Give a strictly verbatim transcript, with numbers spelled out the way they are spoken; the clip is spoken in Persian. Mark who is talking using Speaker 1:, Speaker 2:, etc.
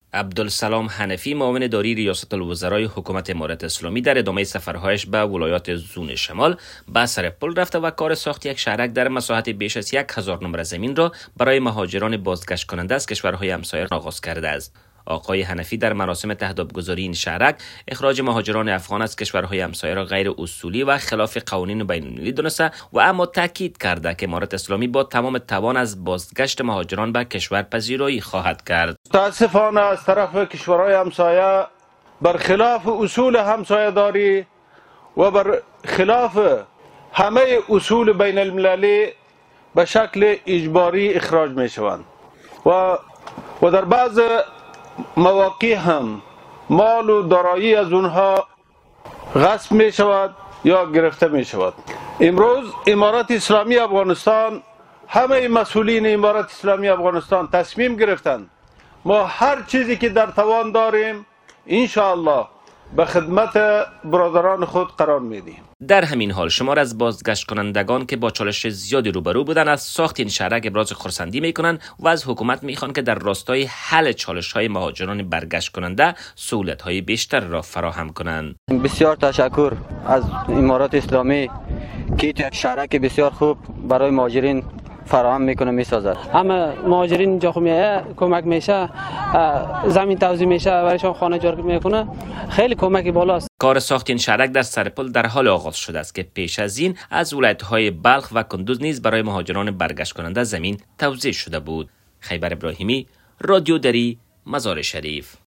Speaker 1: عبدالسلام حنفی، معاون داری ریاست الوزرای حکومت امارت اسلامی، در ادامه سفرهایش به ولایات زون شمال به سر پل رفته و کار ساخت یک شهرک در مساحت بیش از یک هزار نمره زمین را برای مهاجران بازگشت کننده از کشورهای همسایه آغاز کرده است. آقای حنفی در مراسم تهدیدگذاری این شهرک اخراج مهاجران افغان از کشورهای همسایه را غیر اصولی و خلاف قوانین بین‌المللی دانسته و اما تاکید کرده که امارت اسلامی با تمام توان از بازگشت مهاجران به کشور پذیرایی خواهد کرد.
Speaker 2: متاسفانه از طرف کشورهای همسایه برخلاف اصول همسایه داری و بر خلاف همه اصول بین المللی به شکل اجباری اخراج می شوند و و در بعض مواقع هم مال و دارایی از اونها غصب می شود یا گرفته می شود. امروز امارت اسلامی افغانستان، همه مسئولین امارت اسلامی افغانستان تصمیم گرفتند ما هر چیزی که در توان داریم انشاءالله به خدمت برادران خود قرار میدیم.
Speaker 1: در همین حال شمار از بازگشت کنندگان که با چالش زیادی روبرو بودند از ساخت این شهرک ابراز خرسندی میکنند و از حکومت میخوان که در راستای حل چالش های مهاجران برگشت کننده سهولت های بیشتر را فراهم کنند.
Speaker 3: بسیار تشکر از امارات اسلامی که یک شهرک بسیار خوب برای مهاجرین فراهم میکنه میسازد.
Speaker 4: اما مهاجرین اینجا خو میایه کمک میشه، زمین توزیع میشه، برایشان خانه جور میکنه، خیلی کمکی بالاست.
Speaker 1: کار ساخت این شهرک در سر پل در حال آغاز شده است که پیش از این از ولایت‌های بلخ و کندوز نیز برای مهاجران برگشت کننده زمین توزیع شده بود. خیبر ابراهیمی، رادیو دری، مزار شریف.